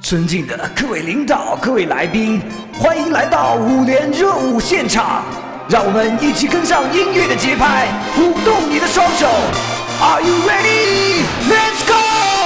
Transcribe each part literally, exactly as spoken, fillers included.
尊敬的各位领导、各位来宾，欢迎来到舞联热舞现场，让我们一起跟上音乐的节拍，舞动你的双手。Are you ready? Let's go!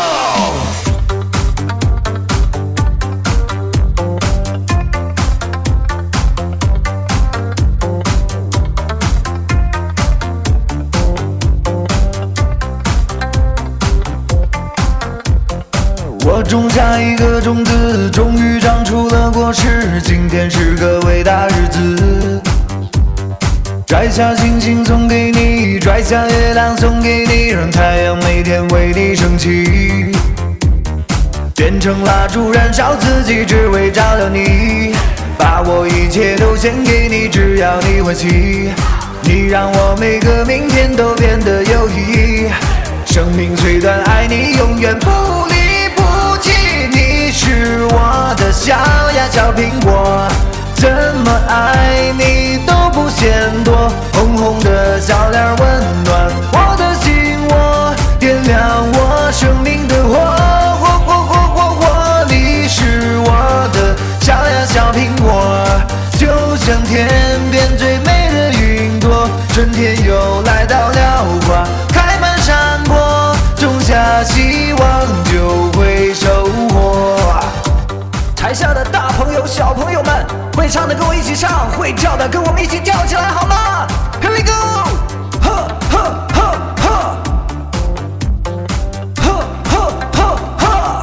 我种下一个种子，终于长出了果实。今天是个伟大日子，摘下星星送给你，摘下月亮送给你，让太阳每天为你升起。点成蜡烛燃烧自己，只为照亮你。把我一切都献给你，只要你欢喜。你让我每个明天都变得有意义。生命虽短，爱你永远不离。你是我的小呀小苹果，怎么爱你都不嫌多。红红的小脸温暖我的心窝，点亮我生命的火，火火火火火。你是我的小呀小苹果，就像天边最美的云朵。春天又来到了，花开满山坡，种下希望就会收获。台下的大朋友小朋友们，会唱的跟我一起唱，会跳的跟我们一起跳起来好吗？ Here we go！ 呵呵呵呵呵呵呵呵，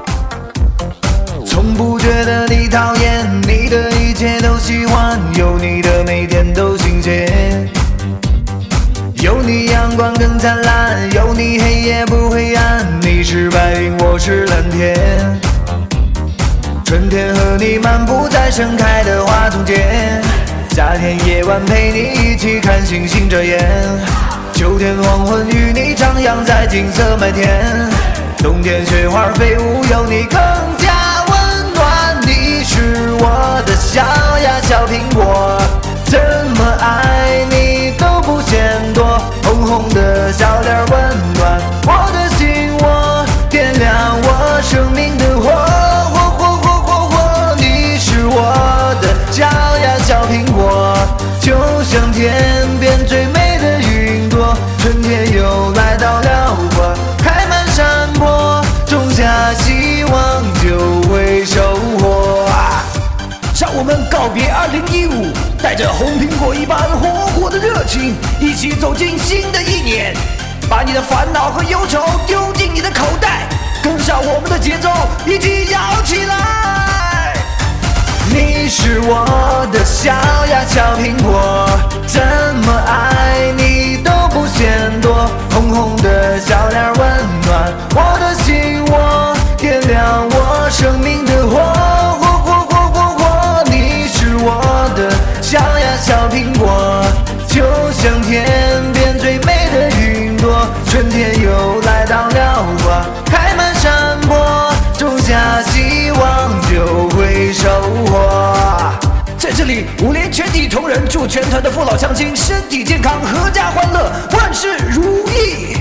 从不觉得你讨厌，你的一切都喜欢，有你的每天都新鲜，有你阳光更灿烂，有你黑夜不黑暗。你是白云，我是蓝天，春天和你漫步在盛开的花丛间，夏天夜晚陪你一起看星星遮眼，秋天黄昏与你徜徉在金色麦田，冬天雪花飞舞有你更加温暖。你是我的小呀小苹果，怎么爱你都不嫌多。红红的小脸温暖我的心窝，点亮我生命的火，火火火火火。你是我的小呀小苹果，就像天边最美的云朵。春天又来到了，花开满山坡，种下希望就会收获。让我们告别二零一五，带着红苹果一般火火的热情，一起走进新的一年。把你的烦恼和忧愁丢进你的口袋，跟上我们的节奏，一起摇起来。你是我的小呀小苹果，怎么爱你都不嫌多。红红的小脸温暖我的心窝，点亮我生命的火，火火火火火。你是我的小呀小苹果，就像天边最美的云朵。春天又来到了，花开满山坡，种下希望就会收获。在这里，舞联全体同仁祝全团的父老乡亲身体健康，阖家欢乐，万事如意。